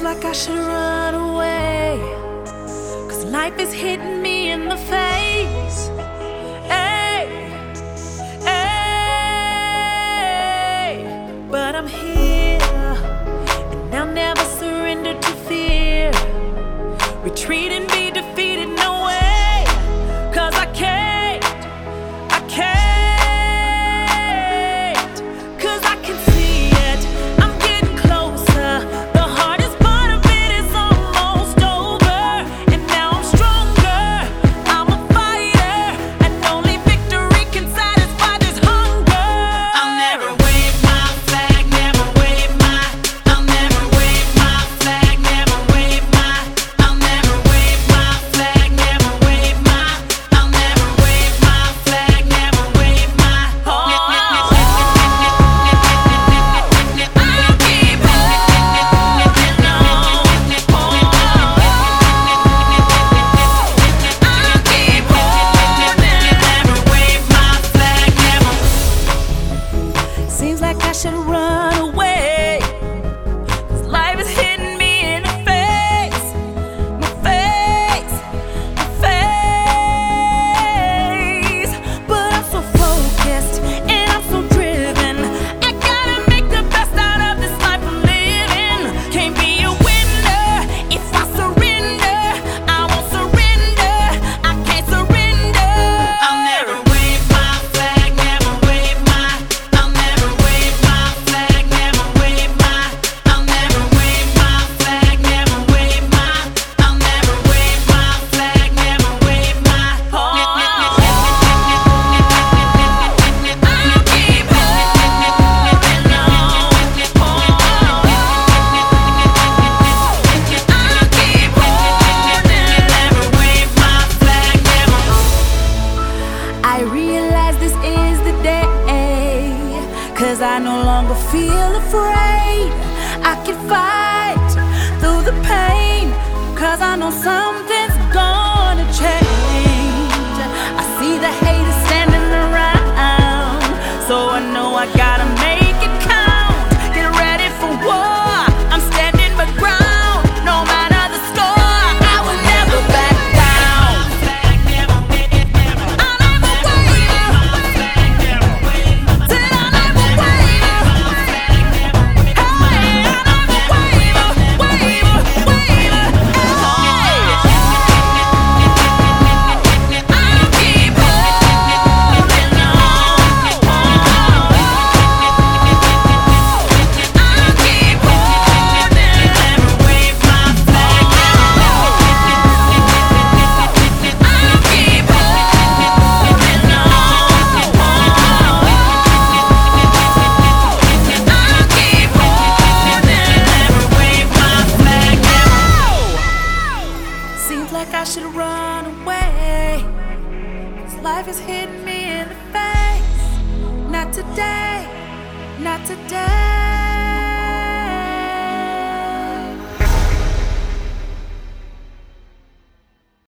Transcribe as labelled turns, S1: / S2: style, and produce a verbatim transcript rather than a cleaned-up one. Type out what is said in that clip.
S1: like I should run away, 'cause life is hitting me in the face. Hey, hey, but I'm here, and I'll never surrender to fear. Retreat and be defeated, no way, 'cause I can't, I can't, 'cause I can see it, I'm getting closer. The hardest part of it is almost over, and now I'm stronger, I'm a fighter, and only victory can satisfy this hunger.
S2: I'll never wave my flag, never wave my, I'll never wave my flag, never wave my, I'll never wave my flag, never wave my, I'll never wave my flag, never wave my.
S1: Oh,
S2: I'll keep holding on. Never wave my flag, never.
S1: seems like I should run away, 'cause life is hitting me in the face, my face, my face. But I'm so focused and I'm so driven. I gotta make the best out of this life I'm living. Can't be a winner if I surrender. I won't surrender, I can't surrender.
S2: I'll never wave my flag, never wave my, I'll never wave my flag, never wave my, I'll never wave my flag, never wave my, I'll never wave my flag, never wave my.
S1: I'll keep holding on. I realize this is the day, 'cause I no longer feel afraid. I can fight through the pain, 'cause I know something's gonna change. I see the haters standing around, so I know I gotta make it count. Get ready for war, I'm standing my ground. No matter the score, I will never back down. I'll never waver. Said I'll never waver. Hey, I'll never waver, waver, waver. Hey, I'll keep holding on. I'll keep holding.
S2: Never wave my flag,
S1: I'll keep holding on. I'll keep holding.
S2: never wave my flag,
S1: Seems like I should run away, 'cause life is hitting me in the face. Not today, not today.